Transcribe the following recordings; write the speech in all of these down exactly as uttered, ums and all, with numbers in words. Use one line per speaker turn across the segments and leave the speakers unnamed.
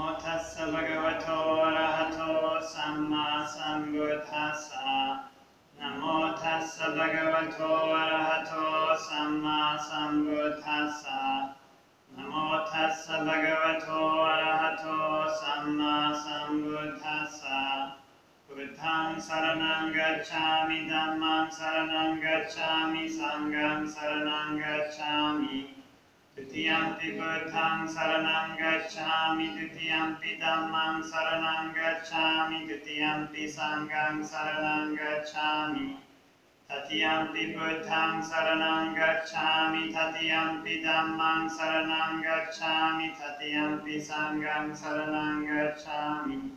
Namo tassa bhagavato arahato samma sambuddhassa. Namo tassa bhagavato arahato samma sambuddhassa. Namo tassa bhagavato arahato samma sambuddhassa. Buddhang saranang gacchami, dhammang saranang gacchami, sanghang saranang gacchami. Tutiyampi buddhang saranang gacchami, tutiyampi dhammang saranang gacchami, tutiyampi sanghang saranang gacchami. Tatiyampi buddhang saranang gacchami, tatiyampi dhammang saranang gacchami, tatiyampi sanghang saranang gacchami.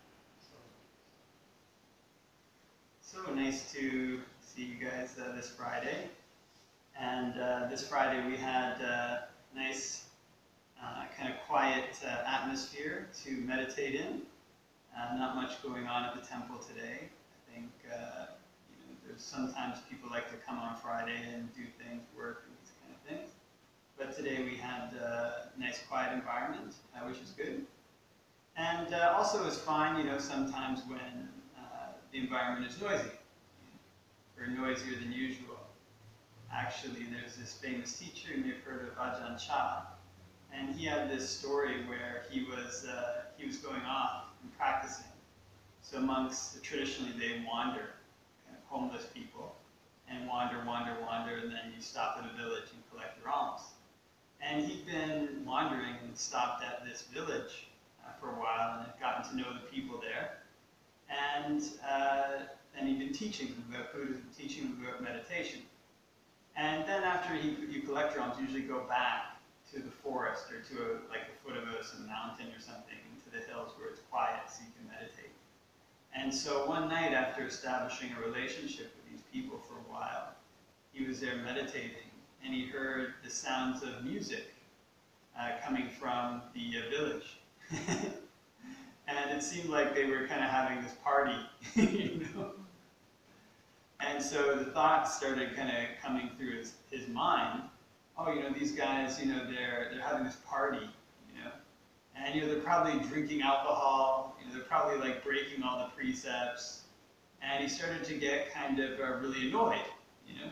So nice to see you guys uh, this Friday. And uh, this Friday we had a nice, uh, kind of quiet uh, atmosphere to meditate in. Uh, not much going on at the temple today. I think uh, you know, there's sometimes people like to come on Friday and do things, work, and these kind of things. But today we had a nice quiet environment, uh, which is good. And uh, also it's fine, you know, sometimes when uh, the environment is noisy, or noisier than usual. Actually, there's this famous teacher, you may have heard of Ajahn Chah, and he had this story where he was uh, he was going off and practicing. So monks, traditionally, they wander, kind of homeless people, and wander, wander, wander, and then you stop at a village and collect your alms. And he'd been wandering and stopped at this village uh, for a while and had gotten to know the people there. And, uh, and he'd been teaching them about Buddhism, teaching them about meditation. And then after he, you collect your alms, you usually go back to the forest or to a, like the foot of a, some mountain or something, into the hills where it's quiet so you can meditate. And so one night after establishing a relationship with these people for a while, he was there meditating and he heard the sounds of music uh, coming from the uh, village. And it seemed like they were kind of having this party, you know? And so the thoughts started kind of coming through his, his mind. Oh, you know, these guys, you know, they're, they're having this party, you know? And, you know, they're probably drinking alcohol, you know, they're probably, like, breaking all the precepts. And he started to get kind of uh, really annoyed, you know?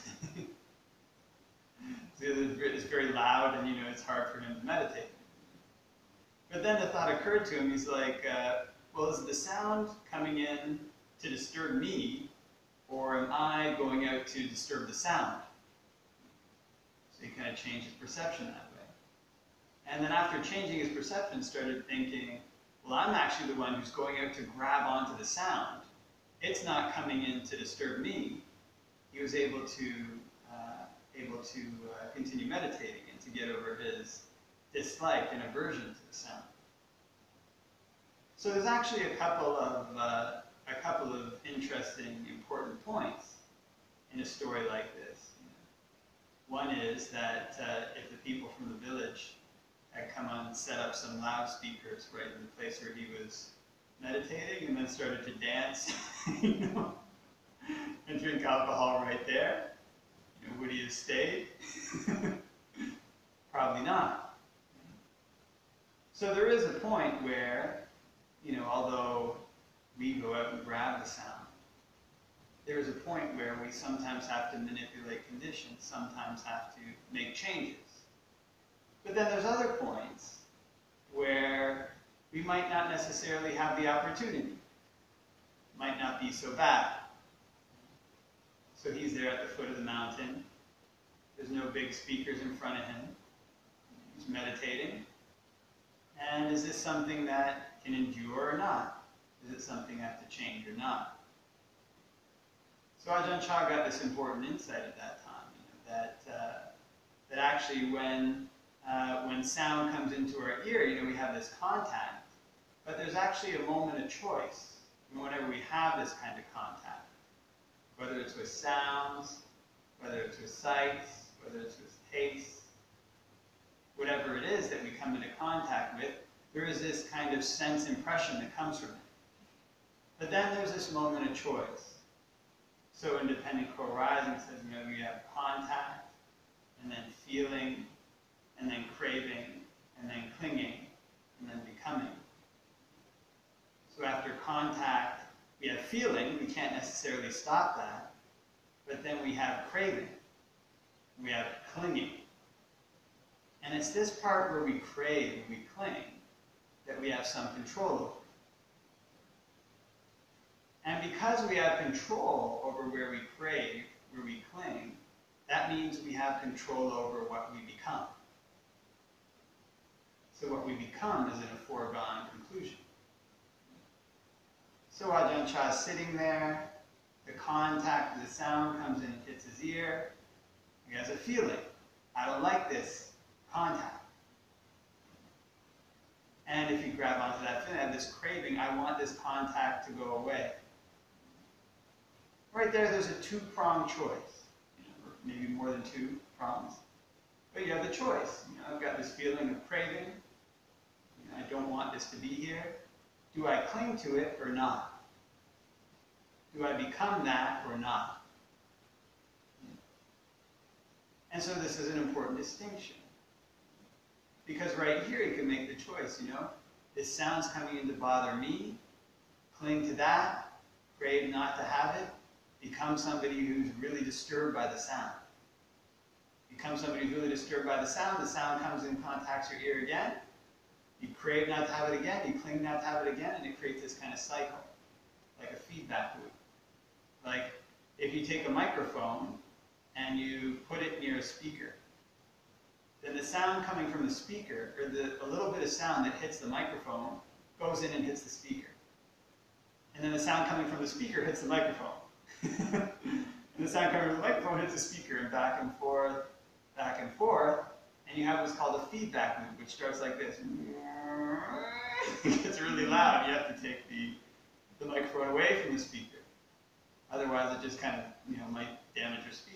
So it's very loud and, you know, it's hard for him to meditate. But then the thought occurred to him, he's like, uh, well, is the sound coming in to disturb me, or am I going out to disturb the sound? So he kind of changed his perception that way. And then after changing his perception, started thinking, well, I'm actually the one who's going out to grab onto the sound. It's not coming in to disturb me. He was able to, uh, able to uh, continue meditating and to get over his dislike and aversion to the sound. So there's actually a couple of uh, a couple of interesting, important points in a story like this. One is that uh, if the people from the village had come on and set up some loudspeakers right in the place where he was meditating and then started to dance, you know, and drink alcohol right there, you know, would he have stayed? Probably not. So there is a point where, you know, although we go out and grab the sound, there is a point where we sometimes have to manipulate conditions, sometimes have to make changes. But then there's other points where we might not necessarily have the opportunity. Might not be so bad. So he's there at the foot of the mountain. There's no big speakers in front of him. He's meditating. And is this something that can endure or not? Is it something I have to change or not? So Ajahn Chah got this important insight at that time, you know, that uh, that actually when uh, when sound comes into our ear, you know, we have this contact, but there's actually a moment of choice whenever we have this kind of contact, whether it's with sounds, whether it's with sights, whether it's with tastes, whatever it is that we come into contact with, there is this kind of sense impression that comes from it. But then there's this moment of choice. So Independent Co-Arising says, you know, we have contact, and then feeling, and then craving, and then clinging, and then becoming. feeling, we can't necessarily stop that, but then we have craving, we have clinging. And it's this part where we crave, we cling, that we have some control over. And because we have control over where we crave, where we cling, that means we have control over what we become. So what we become is in a foregone conclusion. So Ajahn Chah is sitting there, the contact of the sound comes in and hits his ear. He has a feeling, I don't like this contact. And if you grab onto that feeling, I have this craving, I want this contact to go away. Right there, there's a two-pronged choice. You know, or maybe more than two prongs. But you have the choice. You know, I've got this feeling of craving. You know, I don't want this to be here. Do I cling to it or not? Do I become that or not? And so this is an important distinction. Because right here you can make the choice, you know, this sound's coming in to bother me, cling to that, crave not to have it, become somebody who's really disturbed by the sound. Become somebody who's really disturbed by the sound, the sound comes in, contacts your ear again, you crave not to have it again, you cling not to have it again, and it creates this kind of cycle, like a feedback loop. Like, if you take a microphone and you put it near a speaker, then the sound coming from the speaker, or the, a little bit of sound that hits the microphone, goes in and hits the speaker. And then the sound coming from the speaker hits the microphone. And the sound coming from the microphone hits the speaker, and back and forth, back and forth, and you have what's called a feedback loop, which starts like this. It gets really loud. You have to take the, the microphone away from the speaker. Otherwise, it just kind of, you know, might damage your speaker.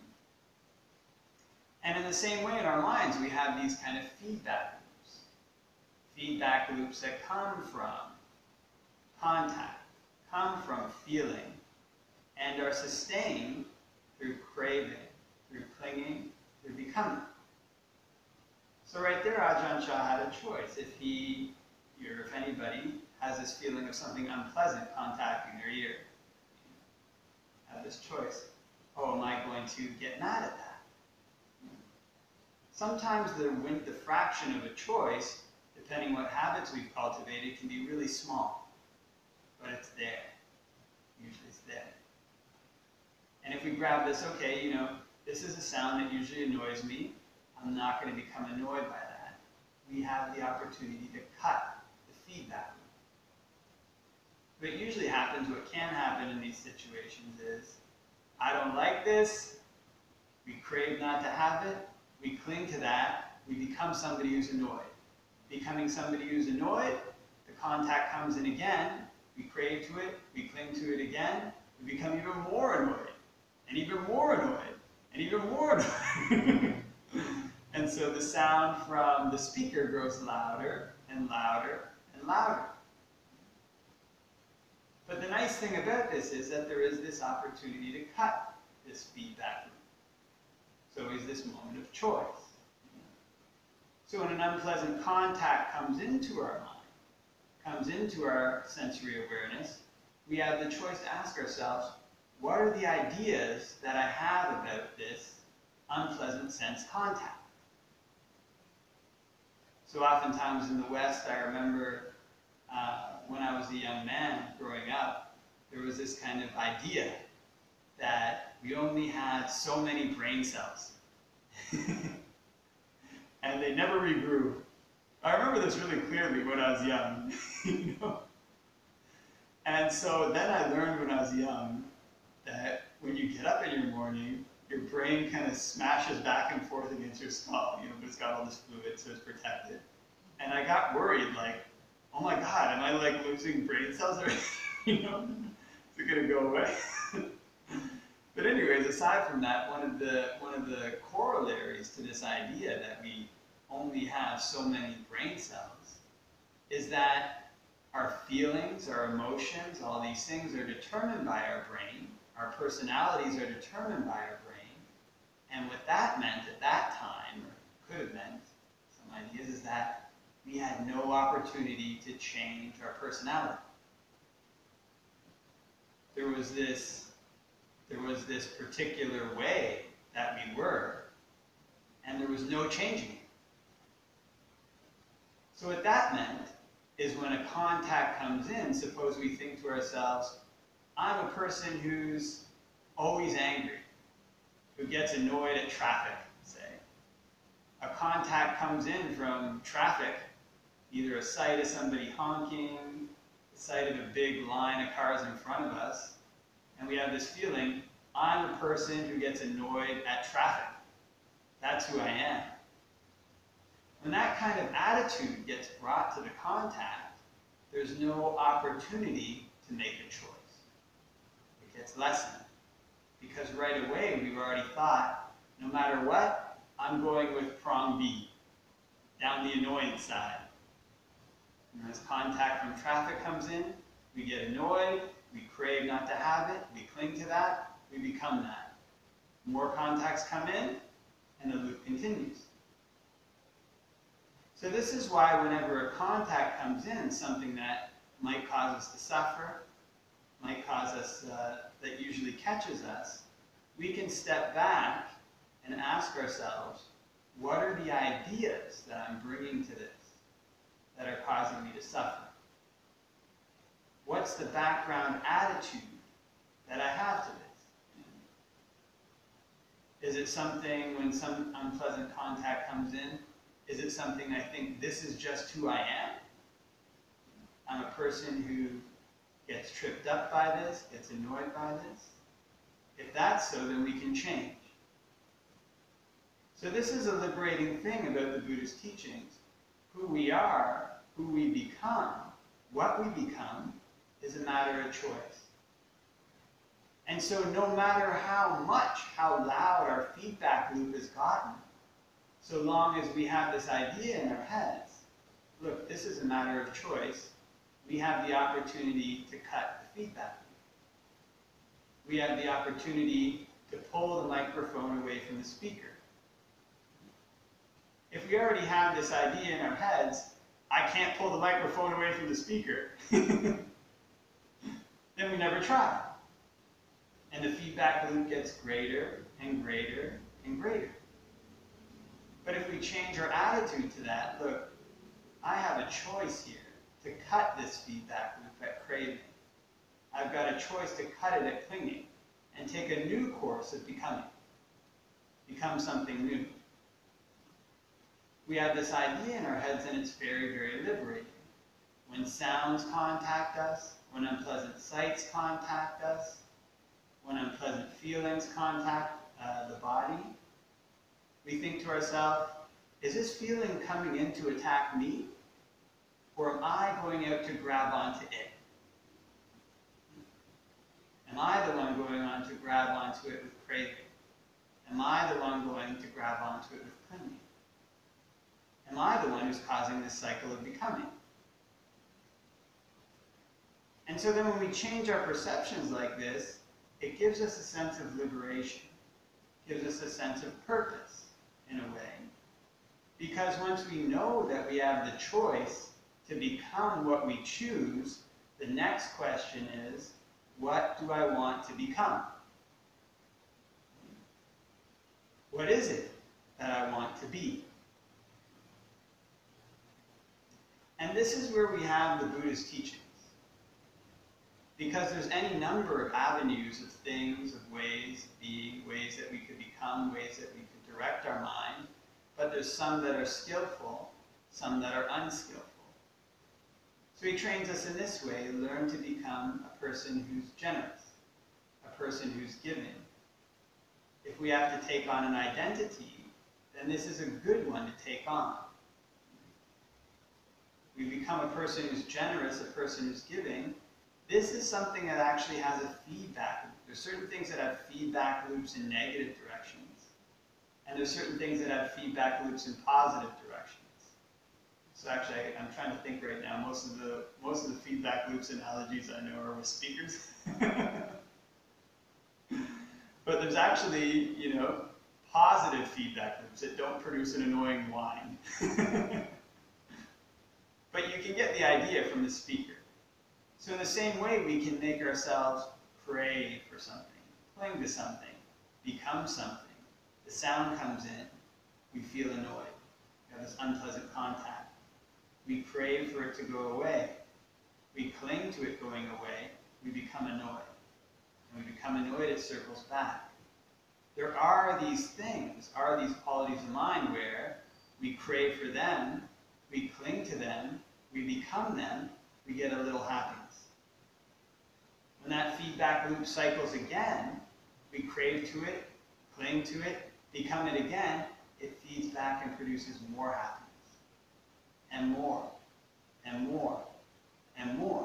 And in the same way, in our minds, we have these kind of feedback loops. Feedback loops that come from contact, come from feeling, and are sustained through craving, through clinging, through becoming. So right there, Ajahn Chah had a choice. If he, or if anybody, has this feeling of something unpleasant contacting their ear, have this choice. Oh, am I going to get mad at that? Sometimes the, the fraction of a choice, depending what habits we've cultivated, can be really small. But it's there. Usually it's there. And if we grab this, okay, you know, this is a sound that usually annoys me. I'm not going to become annoyed by that. We have the opportunity to cut the feedback loop. What usually happens, what can happen in these situations is, I don't like this, we crave not to have it, we cling to that, we become somebody who's annoyed. Becoming somebody who's annoyed, the contact comes in again, we crave to it, we cling to it again, we become even more annoyed, and even more annoyed, and even more annoyed. And so the sound from the speaker grows louder and louder and louder. But the nice thing about this is that there is this opportunity to cut this feedback loop. So is this moment of choice. So when an unpleasant contact comes into our mind, comes into our sensory awareness, we have the choice to ask ourselves, what are the ideas that I have about this unpleasant sense contact? So oftentimes in the West, I remember uh, when I was a young man growing up, there was this kind of idea that we only had so many brain cells. And they never regrew. I remember this really clearly when I was young. You know? And so then I learned when I was young that when you get up in your morning, your brain kind of smashes back and forth against your skull, you know, but it's got all this fluid, so it's protected. And I got worried, like, oh my God, am I like losing brain cells? Or, you know, is it gonna go away? But anyways, aside from that, one of the one of the corollaries to this idea that we only have so many brain cells is that our feelings, our emotions, all these things are determined by our brain. Our personalities are determined by our brain. And what that meant at that time, or could have meant, some ideas, is that we had no opportunity to change our personality. there was this, there was this particular way that we were, and there was no changing it. So what that meant is when a contact comes in, suppose we think to ourselves, I'm a person who's always angry, who gets annoyed at traffic, say. A contact comes in from traffic, either a sight of somebody honking, the sight of a big line of cars in front of us, and we have this feeling, I'm a person who gets annoyed at traffic. That's who I am. When that kind of attitude gets brought to the contact, there's no opportunity to make a choice. It gets lessened. Because right away we've already thought, no matter what, I'm going with prong B, down the annoyance side. And as contact from traffic comes in, we get annoyed, we crave not to have it, we cling to that, we become that. More contacts come in, and the loop continues. So this is why whenever a contact comes in, something that might cause us to suffer, might cause us, uh, that usually catches us, we can step back and ask ourselves, what are the ideas that I'm bringing to this that are causing me to suffer? What's the background attitude that I have to this? Is it something, when some unpleasant contact comes in, is it something I think this is just who I am? I'm a person who gets tripped up by this, gets annoyed by this. If that's so, then we can change. So this is a liberating thing about the Buddhist teachings. Who we are, who we become, what we become, is a matter of choice. And so no matter how much, how loud our feedback loop has gotten, so long as we have this idea in our heads, look, this is a matter of choice, we have the opportunity to cut the feedback loop. We have the opportunity to pull the microphone away from the speaker. If we already have this idea in our heads, I can't pull the microphone away from the speaker, then we never try. And the feedback loop gets greater and greater and greater. But if we change our attitude to that, look, I have a choice here to cut this feedback loop at craving. I've got a choice to cut it at clinging and take a new course of becoming. Become something new. We have this idea in our heads and it's very, very liberating. When sounds contact us, when unpleasant sights contact us, when unpleasant feelings contact uh, the body, we think to ourselves, is this feeling coming in to attack me? Or am I going out to grab onto it? Am I the one going on to grab onto it with craving? Am I the one going to grab onto it with clinging? Am I the one who's causing this cycle of becoming? And so then when we change our perceptions like this, it gives us a sense of liberation. It gives us a sense of purpose, in a way. Because once we know that we have the choice to become what we choose, the next question is, what do I want to become? What is it that I want to be? And this is where we have the Buddhist teachings. Because there's any number of avenues of things, of ways of being, ways that we could become, ways that we could direct our mind, but there's some that are skillful, some that are unskillful. So he trains us in this way, learn to become a person who's generous, a person who's giving. If we have to take on an identity, then this is a good one to take on. We become a person who's generous, a person who's giving. This is something that actually has a feedback loop. There's certain things that have feedback loops in negative directions, and there's certain things that have feedback loops in positive directions. So actually, I, I'm trying to think right now. Most of the most of the feedback loops analogies I know are with speakers, but there's actually, you know, positive feedback loops that don't produce an annoying whine. But you can get the idea from the speaker. So in the same way, we can make ourselves crave for something, cling to something, become something. The sound comes in, we feel annoyed. We have this unpleasant contact. We crave for it to go away. We cling to it going away, we become annoyed. When we become annoyed, it circles back. There are these things, are these qualities of mind where we crave for them, we cling to them, we become them, we get a little happiness. When that feedback loop cycles again, we crave to it, cling to it, become it again, it feeds back and produces more happiness. And more, and more, and more.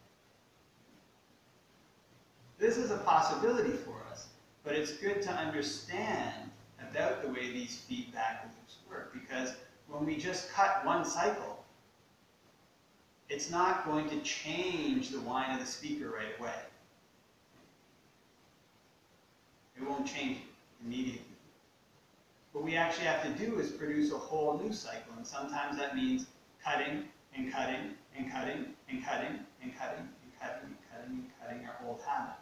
This is a possibility for us, but it's good to understand about the way these feedback loops work, because when we just cut one cycle, it's not going to change the whine of the speaker right away. It won't change it immediately. What we actually have to do is produce a whole new cycle, and sometimes that means cutting and cutting and cutting and cutting and cutting and cutting and cutting and cutting our old habits.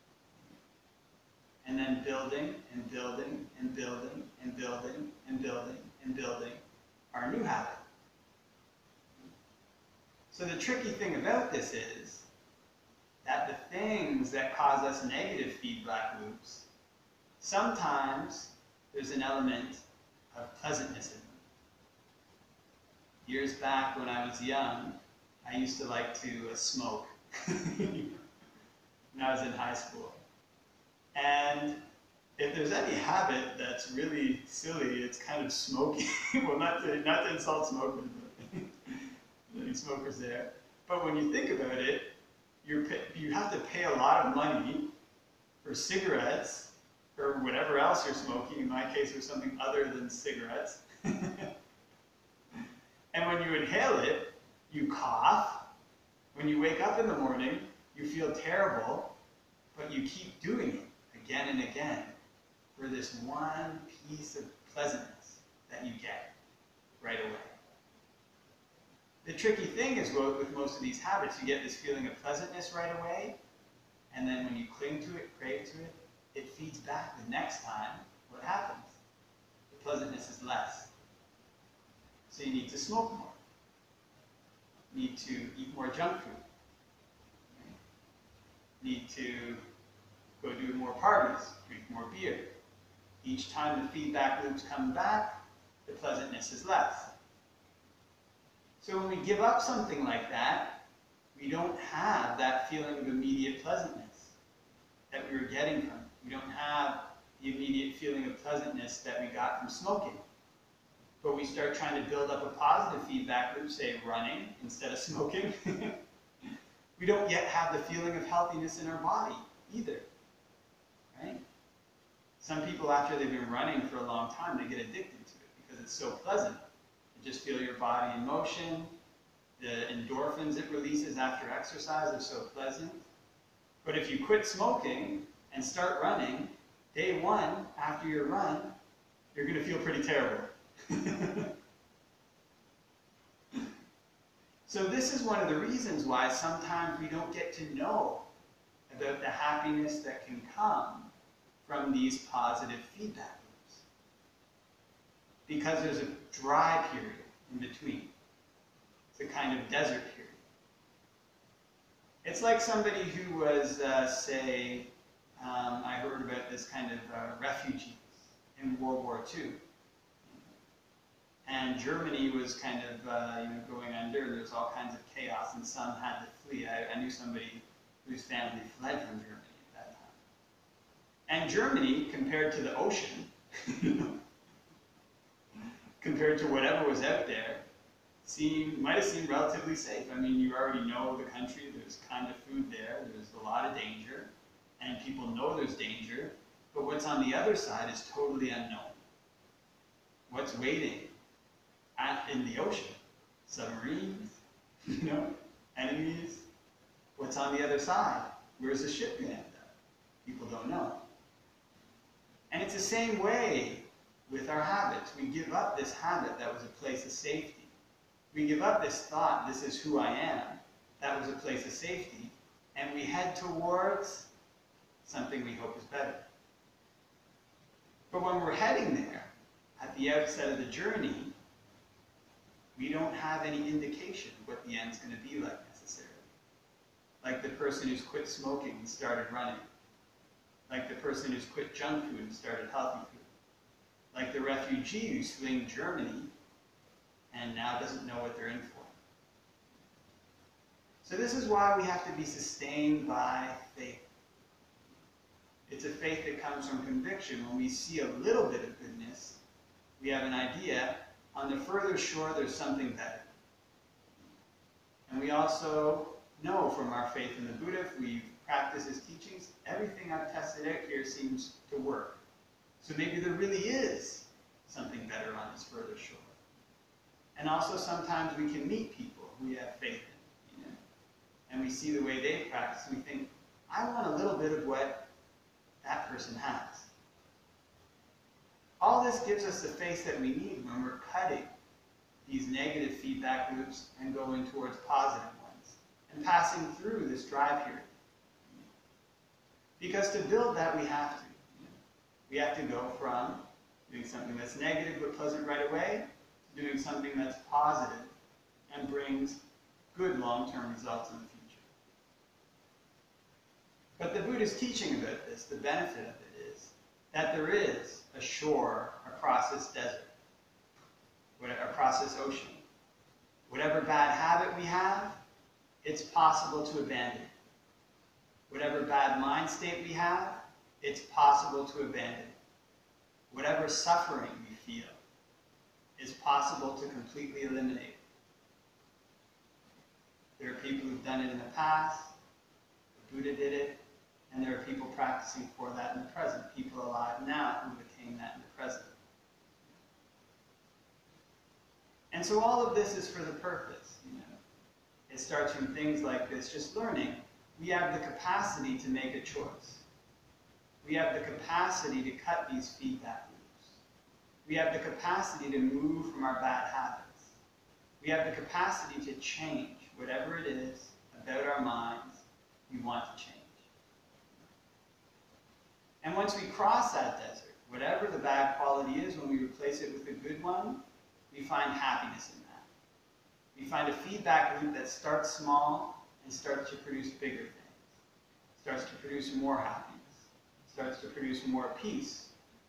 And then building and building and building and building and building and building our new habit. So the tricky thing about this is that the things that cause us negative feedback loops, sometimes there's an element of pleasantness in them. Years back when I was young, I used to like to uh, smoke when I was in high school. And if there's any habit that's really silly, it's kind of smoking. Well, not to, not to insult smokers, but any smokers there. But when you think about it, you're, you have to pay a lot of money for cigarettes or whatever else you're smoking. In my case, or something other than cigarettes. And when you inhale it, you cough. When you wake up in the morning, you feel terrible, but you keep doing it again and again for this one piece of pleasantness that you get right away. The tricky thing is, well, with most of these habits, you get this feeling of pleasantness right away, and then when you cling to it, crave to it, it feeds back the next time. What happens? The pleasantness is less. So you need to smoke more. You need to eat more junk food. You need to go do more parties, drink more beer. Each time the feedback loops come back, the pleasantness is less. So when we give up something like that, we don't have that feeling of immediate pleasantness that we were getting from it. We don't have the immediate feeling of pleasantness that we got from smoking. But we start trying to build up a positive feedback loop, say running instead of smoking. We don't yet have the feeling of healthiness in our body either, right? Some people, after they've been running for a long time, they get addicted to it because it's so pleasant. You just feel your body in motion. The endorphins it releases after exercise are so pleasant. But if you quit smoking and start running, day one, after your run, you're going to feel pretty terrible. So this is one of the reasons why sometimes we don't get to know about the happiness that can come from these positive feedback loops. Because there's a dry period in between. It's a kind of desert period. It's like somebody who was, uh, say, um, I heard about this kind of uh, refugees in World War Two. And Germany was kind of uh, you know, going under, and there was all kinds of chaos, and some had to flee. I, I knew somebody whose family fled from Germany at that time. And Germany, compared to the ocean, compared to whatever was out there, seemed, might have seemed relatively safe. I mean, you already know the country, there's kind of food there, there's a lot of danger, and people know there's danger, but what's on the other side is totally unknown. What's waiting at, in the ocean? Submarines, you know, enemies. What's on the other side? Where's the ship going to end up? People don't know. And it's the same way with our habits. We give up this habit that was a place of safety. We give up this thought, this is who I am, that was a place of safety, and we head towards something we hope is better. But when we're heading there, at the outset of the journey, we don't have any indication of what the end's going to be like necessarily. Like the person who's quit smoking and started running. Like the person who's quit junk food and started healthy food. Like the refugee who's fleeing Germany and now doesn't know what they're in for. So this is why we have to be sustained by faith. It's a faith that comes from conviction. When we see a little bit of goodness, we have an idea, on the further shore there's something better. And we also know from our faith in the Buddha, if we practice his teachings, everything I've tested out here seems to work. So maybe there really is something better on this further shore. And also sometimes we can meet people who we have faith in, you know, and we see the way they practice, and we think, I want a little bit of what that person has. All this gives us the faith that we need when we're cutting these negative feedback loops and going towards positive ones, and passing through this dry period. Because to build that, we have to. We have to go from doing something that's negative but pleasant right away, to doing something that's positive and brings good long-term results in the future. But the Buddha's teaching about this, the benefit of it is that there is a shore across this desert, across this ocean. Whatever bad habit we have, it's possible to abandon. Whatever bad mind state we have, it's possible to abandon. Whatever suffering we feel, is possible to completely eliminate. There are people who've done it in the past, the Buddha did it, and there are people practicing for that in the present, people alive now who've attained that in the present. And so all of this is for the purpose, you know. It starts from things like this, just learning. We have the capacity to make a choice. We have the capacity to cut these feedback loops. We have the capacity to move from our bad habits. We have the capacity to change whatever it is about our minds we want to change. And once we cross that desert, whatever the bad quality is, when we replace it with a good one, we find happiness in that. We find a feedback loop that starts small and starts to produce bigger things. Starts to produce more happiness. Starts to produce more peace.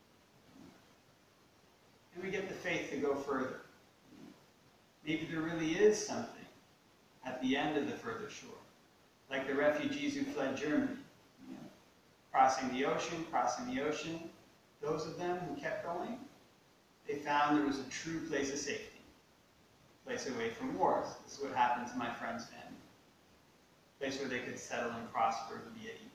And we get the faith to go further. Maybe there really is something at the end of the further shore. Like the refugees who fled Germany. You know, crossing the ocean, crossing the ocean. Those of them who kept going, they found there was a true place of safety. A place away from wars. This is what happened to my friend's family. A place where they could settle and prosper and be at ease.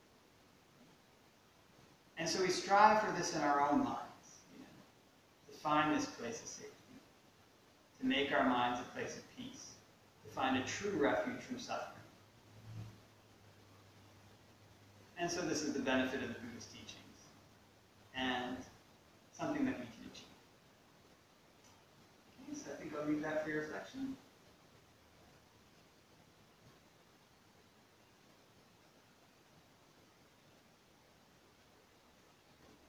And so we strive for this in our own minds, you know, to find this place of safety, to make our minds a place of peace, to find a true refuge from suffering. And so this is the benefit of the Buddha's teachings, and something that we can achieve. Okay, so I think I'll leave that for your reflection.